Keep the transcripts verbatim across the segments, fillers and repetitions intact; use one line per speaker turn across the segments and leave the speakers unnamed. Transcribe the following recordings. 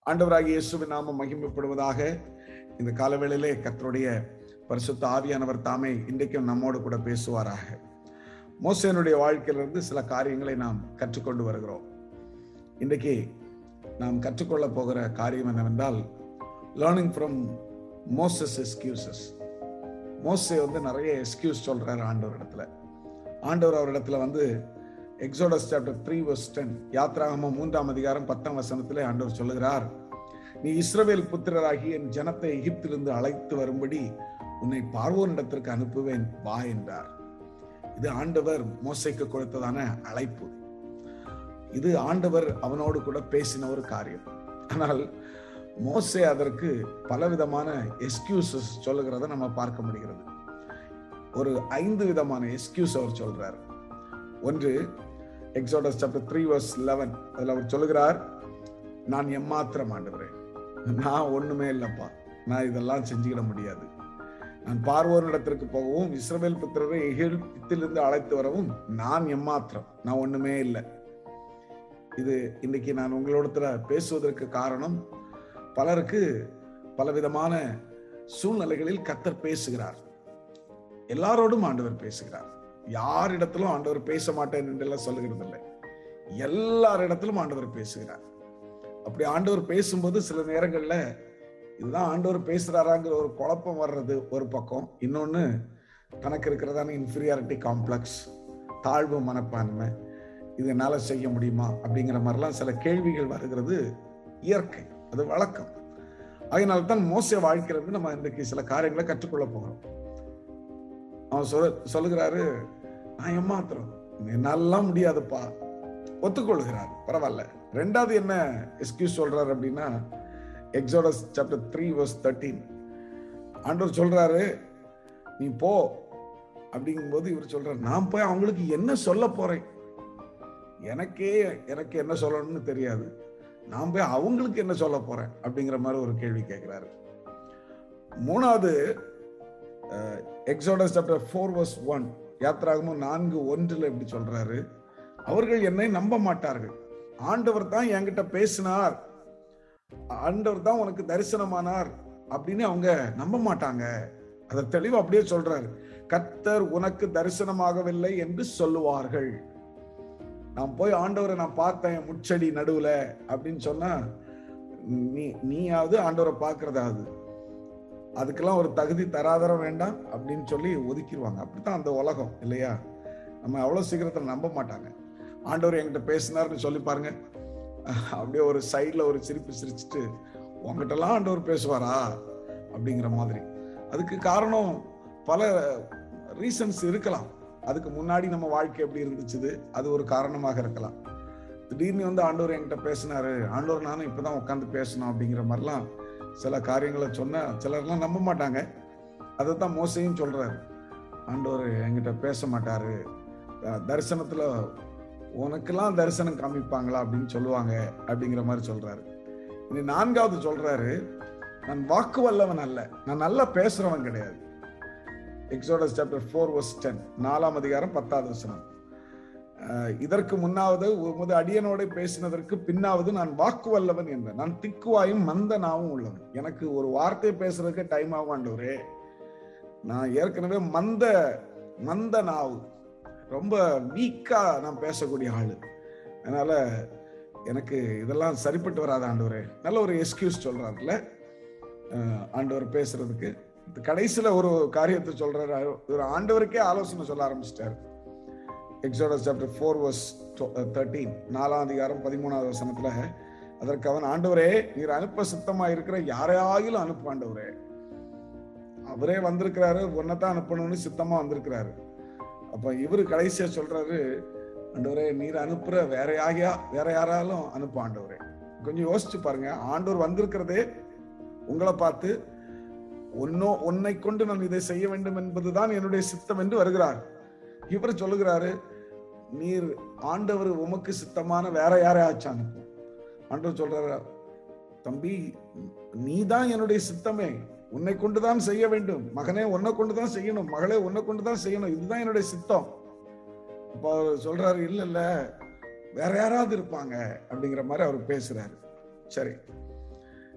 ஆண்டவராகிய இயேசுவின் நாமம் மகிமைப்படுவதாக. இந்த காலவேளையிலே கர்த்தருடைய பரிசுத்த ஆவியானவர் தாமே இன்றைக்கும் நம்மோடு கூட பேசுவாராக. மோசேனுடைய வாழ்க்கையிலிருந்து சில காரியங்களை நாம் கற்றுக்கொண்டு வருகிறோம். இன்றைக்கு நாம் கற்றுக்கொள்ள போகிற காரியம் என்னவென்றால், லேர்னிங் ஃப்ரம் மோசஸ் எக்ஸ்கியூசஸ். மோசே வந்து நிறைய எக்ஸ்கியூஸ் சொல்றாரு ஆண்டவர் இடத்துல. ஆண்டவர் அவர் இடத்துல வந்து Exodus chapter three verse ten, யாத்ராகமம் மூன்றாம் அதிகாரம் பத்தாம் வசனத்திலே ஆண்டவர் சொல்லுகிறார், நீ இஸ்ரவேல் புத்திரராகி என் ஜனத்தை எகிப்திலிருந்து அழைத்து வரும்படி உன்னை பார்வோனிடத்திற்கு அனுப்புவேன் வா என்றார். இது ஆண்டவர் மோசேக்கு கொடுத்ததான அழைப்பு. இது ஆண்டவர் அவனோடு கூட பேசின ஒரு காரியம். ஆனால் மோசே அதற்கு பலவிதமான எக்ஸ்கியூசஸ் சொல்லுகிறத நம்ம பார்க்க முடிகிறது. ஒரு ஐந்து விதமான எக்ஸ்கியூஸ் அவர் சொல்றார். ஒன்று, Exodus chapter three verse eleven, அதில் அவர் சொல்லுகிறார், நான் எம்மாத்திரம் ஆண்டவரே, நான் ஒண்ணுமே இல்லப்பா, நான் இதெல்லாம் செஞ்சுக்கிட முடியாது. நான் பார்வோனிடத்திற்கு போகவும் இஸ்ரவேல் புத்திரரை எகிப்திலிருந்து அழைத்து வரவும் நான் எம்மாத்திரம், நான் ஒண்ணுமே இல்லை. இது இன்னைக்கு நான் உங்களோட பேசுவதற்கு காரணம், பலருக்கு பலவிதமான சூழ்நிலைகளில் கர்த்தர் பேசுகிறார். எல்லாரோடும் ஆண்டவர் பேசுகிறார். யாரிடத்திலும் ஆண்டவர் பேச மாட்டேன் என்றெல்லாம் சொல்லுகிறது இல்லை. எல்லாரிடத்திலும் ஆண்டவர் பேசுகிறார். அப்படி ஆண்டவர் பேசும்போது சில நேரங்கள்ல இதுதான் ஆண்டவர் பேசுறாராங்கிற ஒரு குழப்பம் வர்றது ஒரு பக்கம். இன்னொன்னு, தனக்கு இருக்கிறதான இன்ஃபீரியாரிட்டி காம்ப்ளெக்ஸ், தாழ்வு மனப்பான்மை, இது என்னால செய்ய முடியுமா அப்படிங்கிற மாதிரிலாம் சில கேள்விகள் வருகிறது. இயற்கை, அது வழக்கம். அதனால்தான் மோசே வாழ்க்கையிலிருந்து நம்ம இன்றைக்கு சில காரியங்களை கற்றுக்கொள்ள போகிறோம். அவன் சொல்ல சொல்லுகிறாரு, நான் ஏமாத்திரம், என்னாலாம் முடியாதுப்பா, ஒத்துக்கொள்கிறார். பரவாயில்ல. ரெண்டாவது என்ன எக்ஸ்கியூஸ் சொல்றாரு அப்படின்னா, Exodus chapter three verse thirteen, ஆண்டவர் சொல்றாரு, நீ போ அப்படிங்கும் போது இவர் சொல்றாரு, நான் போய் அவங்களுக்கு என்ன சொல்ல போறேன், எனக்கே எனக்கு என்ன சொல்லணும்னு தெரியாது, நான் போய் அவங்களுக்கு என்ன சொல்ல போறேன் அப்படிங்கிற மாதிரி ஒரு கேள்வி கேட்கிறாரு. மூணாவது, Exodus chapter four verse one, யாத்ராகமம் நான்கு ஒன்றுல எப்படி சொல்றாரு, அவர்கள் என்னை நம்ப மாட்டார்கள், ஆண்டவர் தான் என்கிட்ட பேசினார், ஆண்டவர் தான் உனக்கு தரிசனமானார் அப்படின்னு அவங்க நம்ப மாட்டாங்க. அதை தெளிவா அப்படியே சொல்றாரு, கர்த்தர் உனக்கு தரிசனமாகவில்லை என்று சொல்லுவார்கள். நான் போய் ஆண்டவரை நான் பார்த்தேன் முச்செடி நடுவுல அப்படின்னு சொன்னா, நீ நீயாவது ஆண்டவரை பார்க்கறதாவது, அதுக்கெல்லாம் ஒரு தகுதி தராதரம் வேண்டாம் அப்படின்னு சொல்லி ஒதுக்கிடுவாங்க. அப்படித்தான் அந்த உலகம் இல்லையா? நம்ம அவ்வளவு சீக்கிரத்துல நம்ப மாட்டாங்க. ஆண்டவர் என்கிட்ட பேசினார்னு சொல்லி பாருங்க, அப்படியே ஒரு சைட்ல ஒரு சிரிப்பு சிரிச்சுட்டு, உங்ககிட்ட எல்லாம் ஆண்டவர் பேசுவாரா அப்படிங்கிற மாதிரி. அதுக்கு காரணம் பல ரீசன்ஸ் இருக்கலாம். அதுக்கு முன்னாடி நம்ம வாழ்க்கை எப்படி இருந்துச்சு, அது ஒரு காரணமாக இருக்கலாம். திடீர்னு வந்து ஆண்டவர் என்கிட்ட பேசினாரு, ஆண்டவர் நானும் இப்பதான் உட்காந்து பேசணும் அப்படிங்கிற மாதிரிலாம் சில காரியங்களை சொன்ன சிலர்லாம் நம்ப மாட்டாங்க. அதைத்தான் மோசையும் சொல்றாரு, ஆண்டவர் என்கிட்ட பேச மாட்டாரு, தரிசனத்துல உனக்கெல்லாம் தரிசனம் காமிப்பாங்களா அப்படின்னு சொல்லுவாங்க அப்படிங்கிற மாதிரி சொல்றாரு. இனி நான்காவது சொல்றாரு, நான் வாக்கு வல்லவன் அல்ல, நான் நல்லா பேசுறவன் கிடையாது. Exodus chapter four verse ten, நாலாம் அதிகாரம் பத்தாவது வசனம், இதற்கு முன்னாவது உமது அடியனோட பேசினதற்கு பின்னாவது நான் வாக்கு வல்லவன் என்ற, நான் திக்குவாயும் மந்த நாவும் உள்ளவன், எனக்கு ஒரு வார்த்தை பேசுறதுக்கு டைம் ஆகும் ஆண்டவரே, நான் ஏற்கனவே மந்த மந்த நாவு, ரொம்ப வீக்கா நான் பேசக்கூடிய ஆளு, அதனால எனக்கு இதெல்லாம் சரிப்பட்டு வராது ஆண்டவரே. நல்ல ஒரு எக்ஸ்கியூஸ் சொல்றாருல ஆண்டவர் பேசுறதுக்கு. கடைசியில ஒரு காரியத்தை சொல்றாரு, ஒரு ஆண்டவருக்கே ஆலோசனை சொல்ல ஆரம்பிச்சிட்டாரு. Exodus chapter four verse thirteen, நாலாம் அதிகாரம் பதிமூணாவது வசனத்துல, அதற்கு அவன், ஆண்டவரே நீர் அனுப்ப சித்தமா இருக்கிற யாரையாகிலும் அனுப்பு ஆண்டவரே. அவரே வந்திருக்கிறாரு, உன்னைத்தான் அனுப்பணும்னு சித்தமா வந்திருக்கிறாரு. அப்ப இவரு கடைசியா சொல்றாரு, ஆண்டவரே நீர் அனுப்புற வேற யாரையா வேற யாராலும் அனுப்ப ஆண்டவரே. கொஞ்சம் யோசிச்சு பாருங்க, ஆண்டவர் வந்திருக்கிறதே உங்களை பார்த்து, ஒன்னோ உன்னை கொண்டு நான் இதை செய்ய வேண்டும் என்பதுதான் என்னுடைய சித்தம் என்று வருகிறார். இவர் சொல்லுகிறாரு, நீர் ஆண்டவர் உமக்கு சித்தமான வேற யாரையாச்சும் அனுப்பும். ஆண்டவர் சொல்றாரு, தம்பி நீதான் என்னுடைய சித்தமே, உன்னை கொண்டுதான் செய்ய வேண்டும், மகனே உன்னை கொண்டுதான் செய்யணும், மகளே உன்னை கொண்டுதான் செய்யணும், இதுதான் என்னுடைய சித்தம். அப்ப அவர் சொல்றாரு, இல்ல இல்ல வேற யாராவது இருப்பாங்க அப்படிங்கிற மாதிரி அவர் பேசுறாரு. சரி,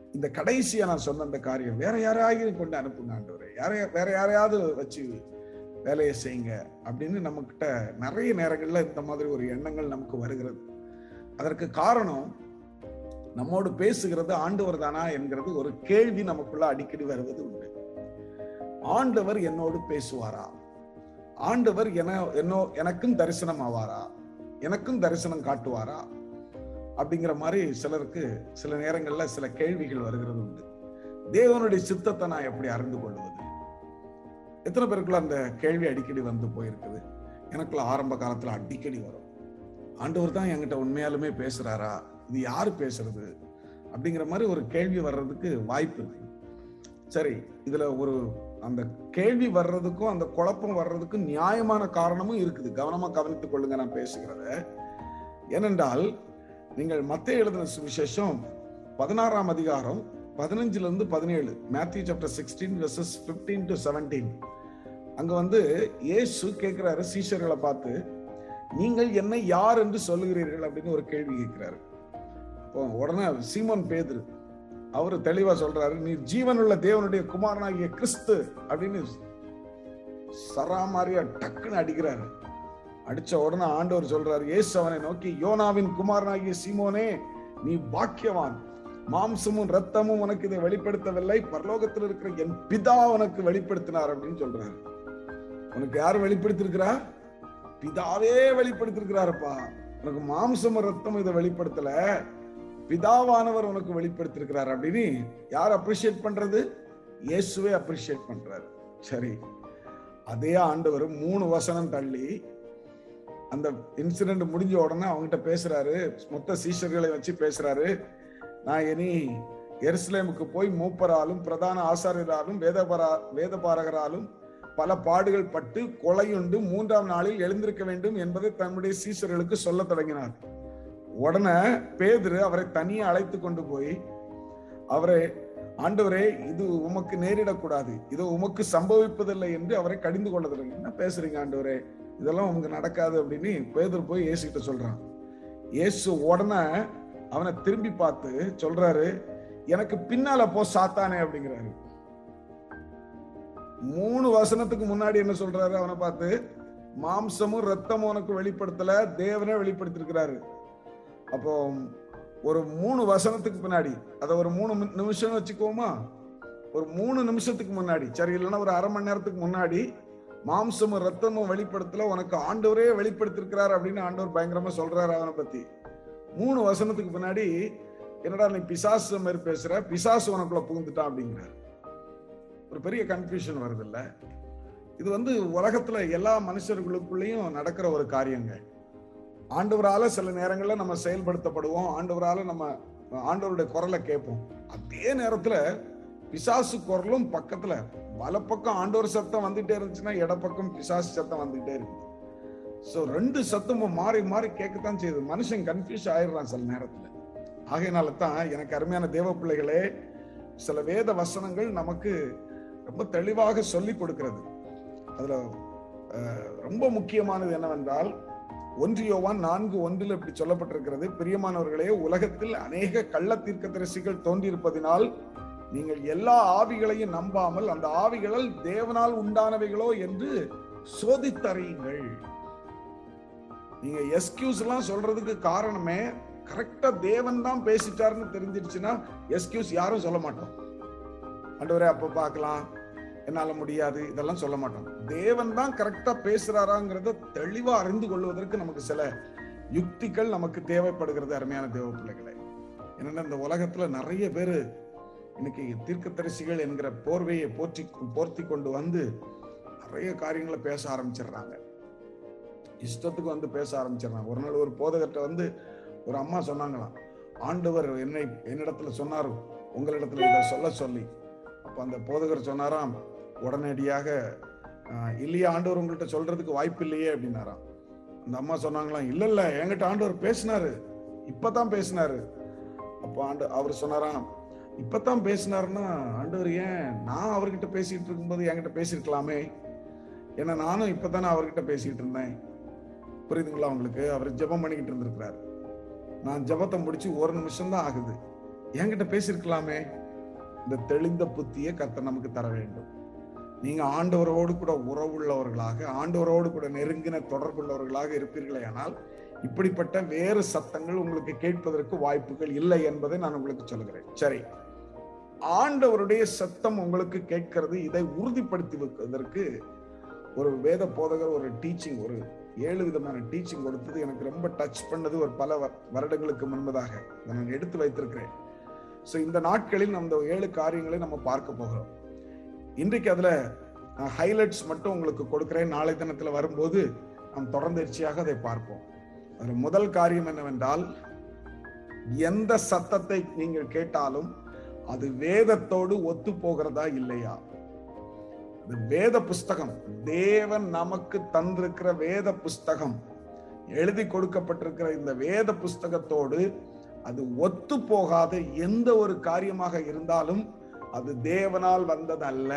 இந்த கடைசியா நான் சொன்ன அந்த காரியம் வேற யாரையும் கொண்டு அனுப்புங்க ஆண்டவரே, யாரைய வேற யாரையாவது வச்சு வேலையை செய்யுங்க அப்படின்னு நம்ம கிட்ட நிறைய நேரங்கள்ல இந்த மாதிரி ஒரு எண்ணங்கள் நமக்கு வருகிறது. அதற்கு காரணம் நம்மோடு பேசுகிறது ஆண்டவர் தானா என்கிறது ஒரு கேள்வி நமக்குள்ள அடிக்கடி வருவது உண்டு. ஆண்டவர் என்னோடு பேசுவாரா? ஆண்டவர் என என்னோ எனக்கும் தரிசனம் ஆவாரா? எனக்கும் தரிசனம் காட்டுவாரா? அப்படிங்கிற மாதிரி சிலருக்கு சில நேரங்கள்ல சில கேள்விகள் வருகிறது உண்டு. தேவனுடைய சித்தத்தை நான் எப்படி அறிந்து கொள்வது? எத்தனை பேருக்குள்ள அந்த கேள்வி அடிக்கடி வந்து போயிருக்குது? எனக்குள்ள ஆரம்ப காலத்துல அடிக்கடி வரும். ஆண்டவர் தான் என்கிட்ட உண்மையாலுமே பேசுறாரா? இது யாரு பேசுறது? அப்படிங்கிற மாதிரி ஒரு கேள்வி வர்றதுக்கு வாய்ப்பு இருக்கு. சரி, இதுல ஒரு அந்த கேள்வி வர்றதுக்கும் அந்த குழப்பம் வர்றதுக்கும் நியாயமான காரணமும் இருக்குது. கவனமா கவனித்துக் கொள்ளுங்க நான் பேசுகிறத. ஏனென்றால் நீங்கள் மத்தேயு எழுதின சுவிசேஷம் பதினாறாம் அதிகாரம் பதினஞ்சுல இருந்து பதினேழு, Matthew chapter sixteen verses fifteen to seventeen, அங்க வந்து இயேசு கேட்கிறாரு சீஷர்களை பார்த்து, நீங்கள் என்னை யார் என்று சொல்லுகிறீர்கள் அப்படின்னு ஒரு கேள்வி கேட்கிறாரு. அப்போ உடனே சீமோன் பேதுரு அவரு தெளிவா சொல்றாரு, நீ ஜீவனுள்ள தேவனுடைய குமாரனாகிய கிறிஸ்து அப்படின்னு சராமாரியா டக்குன்னு அடிக்கிறாரு. அடிச்ச உடனே ஆண்டவர் சொல்றாரு, இயேசு அவனை நோக்கி, யோனாவின் குமாரனாகிய சீமோனே, நீ பாக்கியவான், மாம்சமும் ரத்தமும் உனக்கு இதை வெளிப்படுத்தவில்லை, பரலோகத்தில் இருக்கிற என் பிதா உனக்கு வெளிப்படுத்தினார் அப்படின்னு சொல்றாரு. உனக்கு யார் வெளிப்படுத்திருக்கிறா? பிதாவே வெளிப்படுத்திருக்கிறாருப்பா. உனக்கு மாம்சமும் ரத்தமும் இதை வெளிப்படுத்தல, பிதாவானவர் உனக்கு வெளிப்படுத்திருக்கிறார் அப்படின்னு யார் அப்ரிஷியேட் பண்றது? இயேசுவே அப்ரிஷியேட் பண்றாரு. சரி, அதே ஆண்டவர் மூணு வசனம் தள்ளி அந்த இன்சிடென்ட் முடிஞ்ச உடனே அவங்ககிட்ட பேசுறாரு, மொத்த சீஷர்களை வச்சு பேசுறாரு. நான் இனி எருசலேமுக்கு போய் மூப்பராலும் பிரதான ஆசாரியராலும் வேதபாரா வேதபாரகராலும் பல பாடுகள் பட்டு கொலையுண்டு மூன்றாம் நாளில் எழுந்திருக்க வேண்டும் என்பதை தன்னுடைய சீஷர்களுக்கு சொல்ல தொடங்கினார். உடனே பேதுரு அவரை தனியே அழைத்து கொண்டு போய், அவரை, ஆண்டவரே, இது உமக்கு நேரிடக்கூடாது, இது உமக்கு சம்பவிப்பதில்லை என்று அவரை கடிந்து கொள்ள தொடங்கி. என்ன பேசுறீங்க ஆண்டவரே, இதெல்லாம் உமக்கு நடக்காது அப்படின்னு பேதுரு போய் இயேசு கிட்ட சொல்றான். இயேசு உடனே அவனை திரும்பி பார்த்து சொல்றாரு, எனக்கு பின்னால போ சாத்தானே அப்படிங்கிறாரு. மூணு வசனத்துக்கு முன்னாடி என்ன சொல்றாரு அவனை பார்த்து? மாம்சமும் ரத்தமும் உனக்கு வெளிப்படுத்தல, தேவனே வெளிப்படுத்திருக்கிறாரு. அப்போ ஒரு மூணு வசனத்துக்கு பின்னாடி, அதை ஒரு மூணு நிமிஷம் வச்சுக்கோமா, ஒரு மூணு நிமிஷத்துக்கு முன்னாடி, சரி இல்லைன்னா ஒரு அரை மணி நேரத்துக்கு முன்னாடி, மாம்சமும் ரத்தமும் வெளிப்படுத்தல, உனக்கு ஆண்டவரே வெளிப்படுத்திருக்கிறார் அப்படின்னு ஆண்டவர் பயங்கரமா சொல்றாரு அவனை பத்தி. மூணு வசனத்துக்கு பின்னாடி, என்னடா நீ பிசாசு மாதிரி பேசுற, பிசாசு உனக்குள்ள புகுந்துட்டான் அப்படிங்கிறார். ஒரு பெரிய கன்ஃபியூஷன் வருது இல்ல? இது வந்து உலகத்துல எல்லா மனுஷர்களுக்குள்ளேயும் நடக்கிற ஒரு காரியங்க. ஆண்டவரால சில நேரங்கள்ல நம்ம செயல்படுத்தப்படுவோம், ஆண்டவரால நம்ம ஆண்டவருடைய குரலை கேட்போம். அதே நேரத்துல பிசாசு குரலும் பக்கத்துல, வலப்பக்கம் ஆண்டவர் சத்தம் வந்துட்டே இருந்துச்சுன்னா இடப்பக்கம் பிசாசு சத்தம் வந்துட்டே இருக்கு. சோ ரெண்டு சத்தமும் மாறி மாறி கேட்கத்தான் செய்யுது. மனுஷன் கன்ஃபியூஸ் ஆயிடுறான் சில நேரத்துல. ஆகையினால தான் எனக்கு அருமையான தேவ பிள்ளைகளே, சில வேத வசனங்கள் நமக்கு ரொம்ப தெளிவாக சொல்லி கொடுக்கிறது. அதுல ரொம்ப முக்கியமானது என்னவென்றால், ஒன்று யோவான் நான்கு ஒன்றில் இப்படி சொல்லப்பட்டிருக்கிறது, பிரியமானவர்களே, உலகத்தில் அநேக கள்ள தீர்க்கதரிசிகள் தோன்றியிருப்பதினால் நீங்கள் எல்லா ஆவிகளையும் நம்பாமல் அந்த ஆவிகள் தேவனால் உண்டானவைகளோ என்று சோதித்தறியுங்கள். நீங்க எஸ்கியூஸ் எல்லாம் சொல்றதுக்கு காரணமே, கரெக்டா தேவன் தான் பேசிட்டாருன்னு தெரிஞ்சிருச்சுன்னா எஸ்கியூஸ் யாரும் சொல்ல மாட்டோம். ஆண்டவரே அப்ப பார்க்கலாம், என்னால முடியாது, இதெல்லாம் சொல்ல மாட்டோம். தேவன் தான் கரெக்டா பேசுறாராங்கிறத தெளிவா அறிந்து கொள்வதற்கு நமக்கு சில யுக்திகள் நமக்கு தேவைப்படுகிறது. அருமையான தேவ பிள்ளைகளை, என்னன்னா இந்த உலகத்துல நிறைய பேரு இன்னைக்கு தீர்க்கதரிசிகள் என்கிற போர்வையை போற்றி போர்த்தி கொண்டு வந்து நிறைய காரியங்களை பேச ஆரம்பிச்சிடுறாங்க. இஷ்டத்துக்கு வந்து பேச ஆரம்பிச்சிடுறாங்க. ஒரு நாள் ஒரு போதகர்கிட்ட வந்து ஒரு அம்மா சொன்னாங்களாம், ஆண்டவர் என்னை என்னிடத்துல சொன்னார் உங்களிடத்துல இதை சொல்ல சொல்லி. அப்ப அந்த போதகர் சொன்னாராம் உடனடியாக, இல்லையா ஆண்டவர் உங்கள்கிட்ட சொல்றதுக்கு வாய்ப்பு இல்லையே அப்படின்னாராம். அந்த அம்மா சொன்னாங்களாம், இல்ல இல்ல என்கிட்ட ஆண்டவர் பேசினாரு, இப்பதான் பேசினாரு. அப்ப ஆண்டு அவர் சொன்னாராம், இப்பதான் பேசினாருன்னா ஆண்டவர் ஏன் நான் அவர்கிட்ட பேசிட்டு இருக்கும்போது என்கிட்ட பேசிருக்கலாமே, ஏன்னா நானும் இப்பதானே அவர்கிட்ட பேசிட்டு இருந்தேன். புரியுதுங்களா உங்களுக்கு? அவர் ஜெபம் பண்ணிக்கிட்டு இருந்திருக்கிறாரு. நான் ஜெபத்தை முடிச்சு ஒரு நிமிஷம் தான் ஆகுது, என்கிட்ட பேசிருக்கலாமே, இந்த தெளிந்த புத்தியை கர்த்தர் நமக்கு தர வேண்டும். நீங்க ஆண்டவரோடு கூட உறவுள்ளவர்களாக, ஆண்டவரோடு கூட நெருங்கின தொடர்புள்ளவர்களாக இருப்பீர்களே ஆனால் இப்படிப்பட்ட வேறு சத்தங்கள் உங்களுக்கு கேட்பதற்கு வாய்ப்புகள் இல்லை என்பதை நான் உங்களுக்கு சொல்கிறேன். சரி, ஆண்டவருடைய சத்தம் உங்களுக்கு கேட்கிறது. இதை உறுதிப்படுத்தி வைப்பதற்கு ஒரு வேத போதகர் ஒரு டீச்சிங், ஒரு ஏழு விதமான டீச்சிங் கொடுத்தது எனக்கு ரொம்ப டச் பண்ணது. ஒரு பல வருடங்களுக்கு முன்பதாக நான் எடுத்து வைத்திருக்கிறேன். ஸோ இந்த நாட்களில் அந்த ஏழு காரியங்களை நம்ம பார்க்க போகிறோம். இன்றைக்கு அதுல ஹைலைட்ஸ் மட்டும் உங்களுக்கு கொடுக்கிறேன். நாளை தினத்துல வரும்போது நாம் தொடர்ந்தேர்ச்சியாக அதை பார்ப்போம். அதுல முதல் காரியம் என்னவென்றால், எந்த சத்தத்தை நீங்கள் கேட்டாலும் அது வேதத்தோடு ஒத்து போகிறதா இல்லையா? வேத புஸ்தகம், தேவன் நமக்கு தந்திருக்கிற வேத புஸ்தகம், எழுதி கொடுக்கப்பட்டிருக்கிற இந்த வேத புஸ்தகத்தோடு அது ஒத்து போகாத எந்த ஒரு காரியமாக இருந்தாலும் அது தேவனால் வந்தது அல்ல.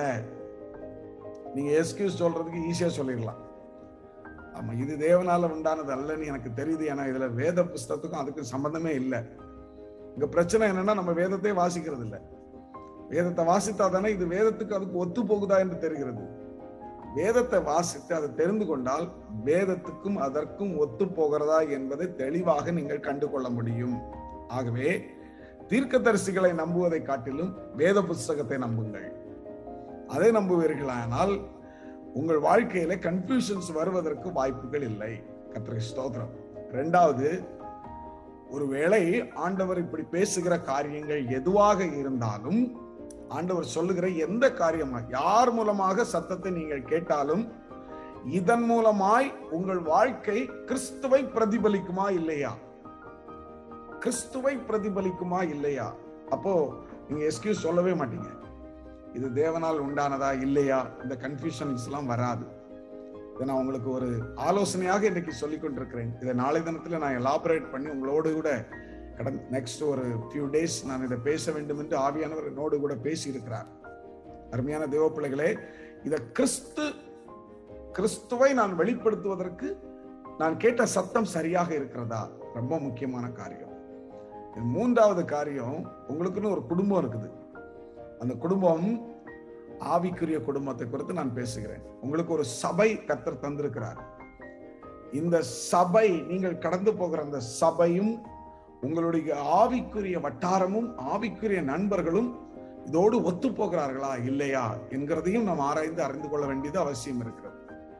நீங்க எஸ்கியூஸ் சொல்றதுக்கு ஈஸியா சொல்லிடலாம், ஆமா இது தேவனால உண்டானது அல்லன்னு எனக்கு தெரியுது, ஏன்னா இதுல வேத புஸ்தகத்துக்கும் அதுக்கும் சம்பந்தமே இல்லை. இங்க பிரச்சனை என்னன்னா, நம்ம வேதத்தை வாசிக்கிறது இல்லை. வேதத்தை வாசித்தா தானே இது வேதத்துக்கு அதுக்கு ஒத்து போகுதா என்று தெரிகிறது. வேதத்தை வாசித்து அதை தெரிந்து கொண்டால் வேதத்துக்கும் அதற்கும் ஒத்து போகிறதா என்பதை தெளிவாக நீங்கள் கண்டு கொள்ள முடியும். ஆகவே தீர்க்கதரிசிகளை நம்புவதை காட்டிலும் வேத புஸ்தகத்தை நம்புங்கள். அதை நம்புவீர்களானால் உங்கள் வாழ்க்கையில கன்ஃபியூஷன்ஸ் வருவதற்கு வாய்ப்புகள் இல்லை. கர்த்தருக்கு ஸ்தோத்திரம். இரண்டாவது, ஒருவேளை ஆண்டவர் இப்படி பேசுகிற காரியங்கள் எதுவாக இருந்தாலும், ஆண்டவர் சொல்லுகிற எந்த காரியமா யார் மூலமாக சத்தத்தை நீங்கள் கேட்டாலும் இதன் மூலமாய் உங்கள் வாழ்க்கை கிறிஸ்துவை பிரதிபலிக்குமா இல்லையா? கிறிஸ்துவை பிரதிபலிக்குமா இல்லையா? அப்போ நீங்க எஸ்கியூஸ் சொல்லவே மாட்டீங்க. இது தேவனால் உண்டானதா இல்லையா? இந்த கன்ஃபியூஷன்ஸ் எல்லாம் வராது. இதை நான் உங்களுக்கு ஒரு ஆலோசனையாக இன்னைக்கு சொல்லிக் கொண்டிருக்கிறேன். இதை நாளை தினத்துல நான் எலாபரேட் பண்ணி உங்களோடு கூட கடந்த நெக்ஸ்ட் ஒரு ஃபியூ டேஸ் நான் இதை பேச வேண்டும் என்று ஆவியானவர் என்னோடு கூட பேசி இருக்கிறார். அருமையான தேவ பிள்ளைகளே, இத கிறிஸ்து கிறிஸ்துவை நான் வெளிப்படுத்துவதற்கு நான் கேட்ட சத்தம் சரியாக இருக்கிறதா? ரொம்ப முக்கியமான காரியம். மூன்றாவது காரியம், உங்களுக்குன்னு ஒரு குடும்பம் இருக்குது. அந்த குடும்பம் ஆவிக்குரிய குடும்பத்தை குறித்து நான் பேசுகிறேன். உங்களுக்கு ஒரு சபை கர்த்தர் தந்திருக்கிறார். இந்த சபை, நீங்கள் கடந்து போகிற அந்த சபையும் உங்களுடைய ஆவிக்குரிய வட்டாரமும் ஆவிக்குரிய நண்பர்களும் இதோடு ஒத்து போகிறார்களா இல்லையா என்கிறதையும் நாம் ஆராய்ந்து அறிந்து கொள்ள வேண்டியது அவசியம் இருக்கிறது.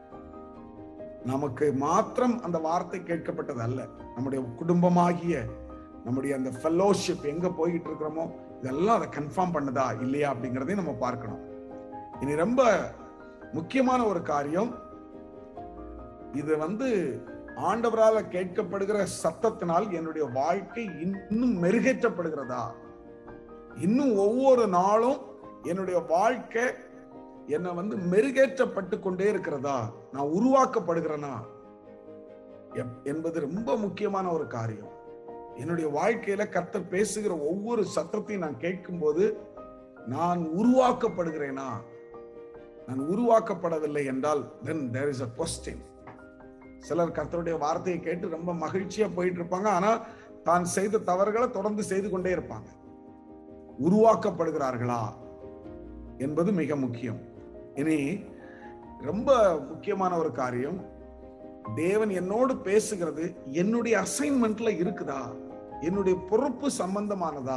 நமக்கு மாத்திரம் அந்த வார்த்தை கேட்கப்பட்டது அல்ல, நம்முடைய குடும்பமாகிய நம்முடைய அந்த ஃபெல்லோஷிப் எங்க போயிட்டு இருக்கிறோமோ இதெல்லாம் அதை கன்ஃபார்ம் பண்ணுதா இல்லையா அப்படிங்கிறதையும் நம்ம பார்க்கணும். இனி ரொம்ப முக்கியமான ஒரு காரியம், இது வந்து ஆண்டவரால் கேட்கப்படுகிற சத்தத்தினால் என்னுடைய வாழ்க்கை இன்னும் மெருகேற்றப்படுகிறதா? இன்னும் ஒவ்வொரு நாளும் என்னுடைய வாழ்க்கை என்னை வந்து மெருகேற்றப்பட்டு கொண்டே இருக்கிறதா? நான் உருவாக்கப்படுகிறேனா என்பது ரொம்ப முக்கியமான ஒரு காரியம். என்னுடைய வாழ்க்கையில கர்த்தர் பேசுகிற ஒவ்வொரு சத்தத்தையும் நான் கேட்கும் போது நான் உருவாக்கப்படுகிறேனா? நான் உருவாக்கப்படவில்லை என்றால் then there is a question. சிலர் கர்த்தருடைய வார்த்தையை கேட்டு ரொம்ப மகிழ்ச்சியா போயிட்டு இருப்பாங்க, ஆனா தான் செய்த தவறுகளை தொடர்ந்து செய்து கொண்டே இருப்பாங்க. உருவாக்கப்படுகிறார்களா என்பது மிக முக்கியம். இனி ரொம்ப முக்கியமான ஒரு காரியம், தேவன் என்னோடு பேசுகிறது என்னுடைய அசைன்மெண்ட்ல இருக்குதா? என்னுடைய பொறுப்பு சம்பந்தமானதா?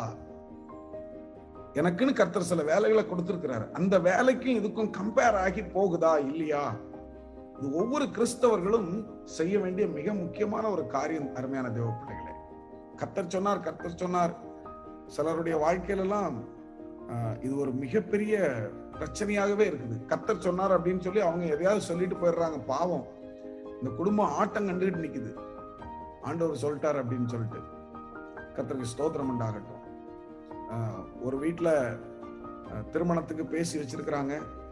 எனக்குன்னு கர்த்தர் சில வேலைகளை கொடுத்திருக்கிறார். அந்த வேலைக்கும் இதுக்கும் கம்பேர் ஆகி போகுதா இல்லையா? இது ஒவ்வொரு கிறிஸ்தவர்களும் செய்ய வேண்டிய மிக முக்கியமான ஒரு காரியம். அருமையான தேவ பிள்ளைகளே, கர்த்தர் சொன்னார் கர்த்தர் சொன்னார் சிலருடைய வாழ்க்கையில எல்லாம் இது ஒரு மிகப்பெரிய பிரச்சனையாகவே இருக்குது. கர்த்தர் சொன்னார் அப்படின்னு சொல்லி அவங்க எதையாவது சொல்லிட்டு போயிடுறாங்க. பாவம், இந்த குடும்பம் ஆட்டம் கண்டுகிட்டு நிக்குது. ஆண்டவர் சொல்லிட்டார் அப்படின்னு சொல்லிட்டு. கர்த்தருக்கு ஸ்தோத்திரம் உண்டாகட்டும். ஒரு வீட்டுல திருமணத்துக்கு பேசி வச்சிருக்கிறாங்க.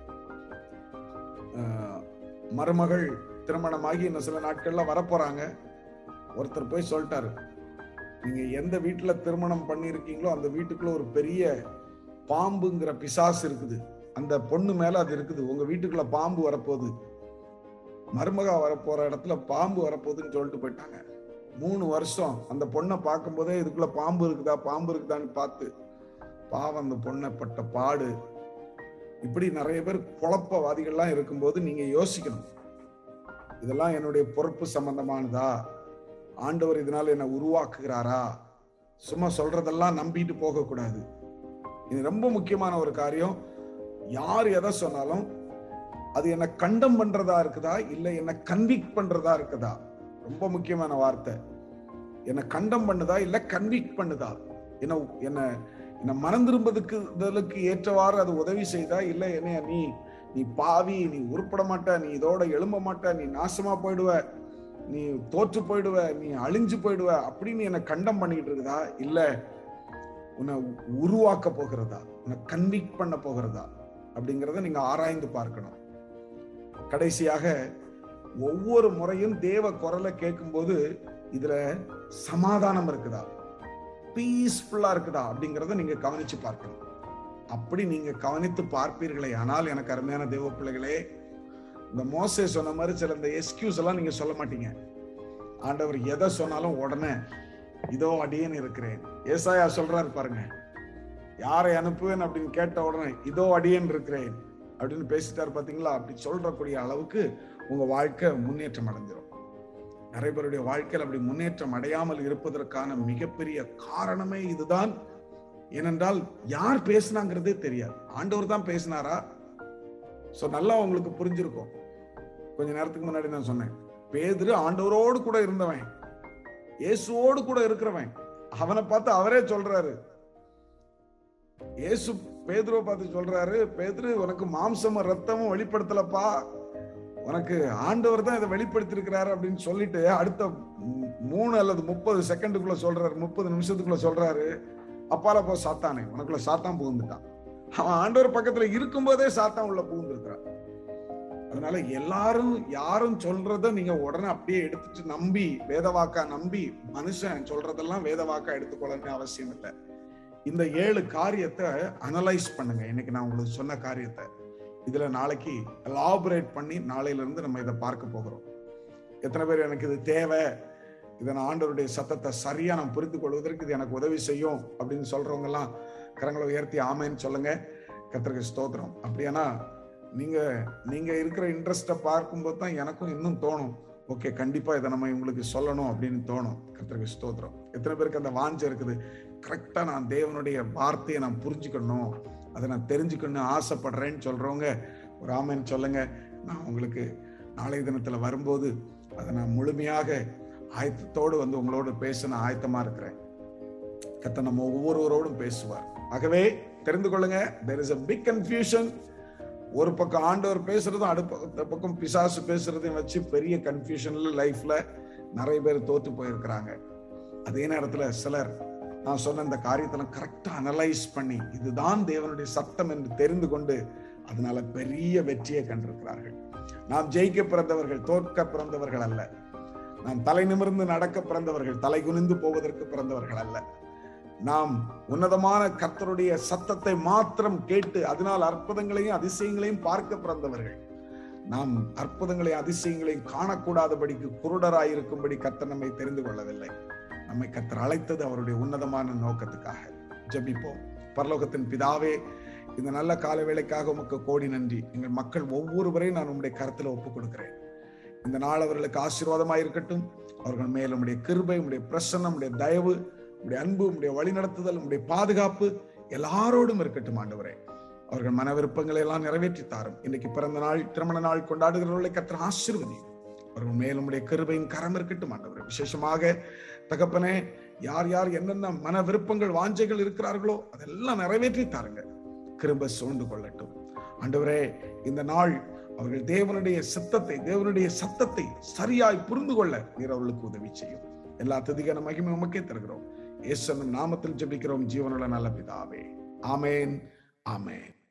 மருமகள் திருமணமாகி இன்னும் சில நாட்கள்ல வரப்போறாங்க. ஒருத்தர் போய் சொல்லிட்டாரு, நீங்க எந்த வீட்டுல திருமணம் பண்ணிருக்கீங்களோ அந்த வீட்டுக்குள்ள ஒரு பெரிய பாம்புங்கிற பிசாசு இருக்குது, அந்த பொண்ணு மேல அது இருக்குது, உங்க வீட்டுக்குள்ள பாம்பு வரப்போகுது, மருமகா வரப்போற இடத்துல பாம்பு வரப்போகுதுன்னு சொல்லிட்டு போயிட்டாங்க. மூணு வருஷம் அந்த பொண்ணை பார்க்கும் போதே இதுக்குள்ள பாம்பு இருக்குதா பாம்பு இருக்குதான்னு பார்த்து பாவம் அந்த பொண்ணப்பட்ட பாடு. இப்படி நிறைய பேர் குழப்பவாதிகள்லாம் இருக்கும்போது நீங்க யோசிக்கணும், இதெல்லாம் என்னுடைய பொறுப்பு சம்பந்தமானதா? ஆண்டவர் இதனால என்ன உருவாக்குகிறாரா? சும்மா சொல்றதெல்லாம் நம்பிட்டு போக கூடாது. இது ரொம்ப முக்கியமான ஒரு காரியம். யார் எதை சொன்னாலும் அது என்ன கண்டம் பண்றதா இருக்குதா, இல்ல என்ன கன்விக்ட் பண்றதா இருக்குதா? ரொம்ப முக்கியமான வார்த்தை. என்ன கண்டம் பண்ணுதா இல்ல கன்விக்ட் பண்ணுதா? என்ன என்ன என்ன மனம் திரும்பதுக்கு ஏற்றவாறு அது உதவி செய்தா, இல்ல என்ன நீ நீ பாவி, நீ உருப்பட மாட்ட, நீ இதோட எழும்ப மாட்ட, நீ நாசமா போயிடுவ, நீ தோற்று போயிடுவ, நீ அழிஞ்சு போயிடுவ அப்படின்னு என்ன கண்டம் பண்ணிட்டு இருக்குதா, இல்ல உன்னை உருவாக்க போகிறதா, உன்னை கன்விக்ட் பண்ண போகிறதா அப்படிங்கிறத நீங்க ஆராய்ந்து பார்க்கணும். கடைசியாக, ஒவ்வொரு முறையும் தேவ குரலை கேட்கும்போது இதுல சமாதானம் இருக்குதா, பீஸ்ஃபுல்லா இருக்குதா அப்படிங்கிறத நீங்க கவனிச்சு பார்க்கணும். அப்படி நீங்க கவனித்து பார்ப்பீர்களே ஆனால், எனக்கு அருமையான தேவ பிள்ளைகளே, இந்த மோசே சொன்ன மாதிரி சில இந்த எக்ஸ்கியூஸ் எல்லாம் நீங்க சொல்ல மாட்டீங்க. ஆண்டவர் எதை சொன்னாலும் உடனே இதோ அடியேன் இருக்கிறேன். ஏசாயா சொல்றாரு பாருங்க, யாரை அனுப்புவேன் அப்படின்னு கேட்ட உடனே இதோ அடியேன் இருக்கிறேன் அப்படின்னு பேசிட்டாரு பாத்தீங்களா? அப்படி சொல்றக்கூடிய அளவுக்கு உங்க வாழ்க்கை முன்னேற்றம் அடைஞ்சிடும். நிறைய பேருடைய வாழ்க்கையில் அப்படி முன்னேற்றம் அடையாமல் இருப்பதற்கான மிகப்பெரிய காரணமே இதுதான். ஏனென்றால் யார் பேசினாங்கிறதே தெரியாது. ஆண்டவர் தான் பேசினாரா? சோ நல்லா உங்களுக்கு புரிஞ்சிருக்கும். கொஞ்ச நேரத்துக்கு முன்னாடி நான் சொன்னேன், பேதுரு ஆண்டவரோடு கூட இருந்தவன், இயேசுவோடு கூட இருக்கிறவன். அவனை பார்த்து அவரே சொல்றாரு, இயேசு பேதுருவை பார்த்து சொல்றாரு, பேதுரு உனக்கு மாம்சமும் ரத்தமும் வெளிப்படுத்தலப்பா, உனக்கு ஆண்டவர் தான் இதை வெளிப்படுத்தி இருக்கிறாரு அப்படின்னு சொல்லிட்டு அடுத்த மூணு அல்லது முப்பது செகண்டுக்குள்ள சொல்றாரு, முப்பது நிமிஷத்துக்குள்ள சொல்றாரு, அப்பால போ சாத்தானே, உனக்குள்ள சாத்தான் புகுந்துட்டான். அவன் ஆண்டவர் பக்கத்துல இருக்கும் போதே சாத்தான் உள்ள புகுந்துருக்கிறான். அதனால எல்லாரும் யாரும் சொல்றத நீங்க உடனே அப்படியே எடுத்துட்டு நம்பி, வேதவாக்கா நம்பி, மனுஷன் சொல்றதெல்லாம் வேதவாக்கா எடுத்துக்கொள்ளணும்னு அவசியம் இல்லை. இந்த ஏழு காரியத்தை அனலைஸ் பண்ணுங்க. இன்னைக்கு நான் உங்களுக்கு சொன்ன காரியத்தை இதுல நாளைக்கு எலாபரேட் பண்ணி நாளையில இருந்து நம்ம இதை பார்க்க போகிறோம். எத்தனை பேர் எனக்கு இது தேவை, இதை நான் ஆண்டவருடைய சத்தத்தை சரியா நான் புரிந்து கொள்வதற்கு இது எனக்கு உதவி செய்யும் அப்படின்னு சொல்றவங்க எல்லாம் கரங்களை உயர்த்தி ஆமேன்னு சொல்லுங்க. கர்த்தருக்கு ஸ்தோத்திரம். அப்படியானா நீங்க நீங்க இருக்கிற இன்ட்ரெஸ்ட பார்க்கும்போது தான் எனக்கும் இன்னும் தோணும், ஓகே கண்டிப்பா இதை நம்ம இவங்களுக்கு சொல்லணும் அப்படின்னு தோணும். கர்த்தருக்கு ஸ்தோத்திரம். எத்தனை பேருக்கு அந்த வாஞ்சை இருக்குது, கரெக்டா நான் தேவனுடைய வார்த்தையை நான் புரிஞ்சுக்கணும், அதை நான் தெரிஞ்சுக்கணும்னு ஆசைப்படுறேன்னு சொல்றவங்க ஒரு ஆமேன்னு சொல்லுங்க. நான் உங்களுக்கு நாளை தினத்துல வரும்போது அதை நான் முழுமையாக ஆயத்தத்தோடு வந்து உங்களோடு பேச நான் ஆயத்தமா இருக்கிறேன். கர்த்தர் நம்ம ஒவ்வொருவரோடும் பேசுவார். ஆகவே தெரிந்து கொள்ளுங்க, there is a big confusion. ஒரு பக்கம் ஆண்டவர் பேசுறதும் அடுத்த பக்கம் பிசாசு பேசுறதையும் வச்சு பெரிய கன்ஃபியூஷன்ல லைஃப்ல நிறைய பேர் தோத்து போயிருக்கிறாங்க. அதே நேரத்துல சிலர் நான் சொன்ன இந்த காரியத்தெல்லாம் கரெக்டா அனலைஸ் பண்ணி இதுதான் தேவனுடைய சத்தம் என்று தெரிந்து கொண்டு அதனால பெரிய வெற்றியை கண்டிருக்கிறார்கள். நாம் ஜெயிக்க பிறந்தவர்கள், தோற்க பிறந்தவர்கள் அல்ல. நாம் தலை நிமிர்ந்து நடக்க பிறந்தவர்கள், தலை குனிந்து போவதற்கு பிறந்தவர்கள் அல்ல. நாம் உன்னதமான கர்த்தருடைய சத்தத்தை மாத்திரம் கேட்டு அதனால் அற்புதங்களையும் அதிசயங்களையும் பார்க்க பிறந்தவர்கள். நாம் அற்புதங்களையும் அதிசயங்களையும் காணக்கூடாதபடிக்கு குருடராயிருக்கும்படி கர்த்தர் நம்மை தெரிந்து கொள்ளவில்லை. நம்மை கர்த்தர் அழைத்தது அவருடைய உன்னதமான நோக்கத்துக்காக. ஜெபிப்போம். பரலோகத்தின் பிதாவே, இந்த நல்ல கால வேளைக்காக உமக்கு கோடி நன்றி. எங்கள் மக்கள் ஒவ்வொருவரையும் நான் உம்முடைய கருத்துல ஒப்புக் கொடுக்கிறேன். இந்த நாள் அவர்களுக்கு ஆசீர்வாதமாக இருக்கட்டும். அவர்கள் மேல் உம்முடைய கிருபை, உம்முடைய பிரசன்னம், உம்முடைய தயவு, உம்முடைய அன்பு, உம்முடைய வழிநடத்துதல், உம்முடைய பாதுகாப்பு எல்லாரோடும் இருக்கட்டும். ஆண்டவரே, அவர்கள் மன விருப்பங்களை எல்லாம் நிறைவேற்றி தாரும். இன்னைக்கு பிறந்த நாள், திருமண நாள் கொண்டாடுகிறவர்களை கர்த்தர் ஆசீர்வதி. அவர்கள் மேல் உம்முடைய கிருபையின் கரம் இருக்கட்டும். ஆண்டவரே, விசேஷமாக தகப்பனே, யார் யார் என்னென்ன மன விருப்பங்கள் வாஞ்சைகள் இருக்கிறார்களோ அதெல்லாம் நிறைவேற்றி தாருங்க. கிருபை சூழ்ந்து கொள்ளட்டும். ஆண்டவரே, இந்த நாள் அவர்கள் தேவனுடைய சித்தத்தை, தேவனுடைய சத்தத்தை சரியாய் புரிந்து கொள்ள நீர் அவர்களுக்கு உதவி செய்யும். எல்லா துதிக்கான மகிமை உமக்கே தருகிறோம். இயேசுவின் நாமத்தில் ஜெபிக்கிறோம் ஜீவனுள்ள நல்ல பிதாவே. ஆமேன், ஆமேன்.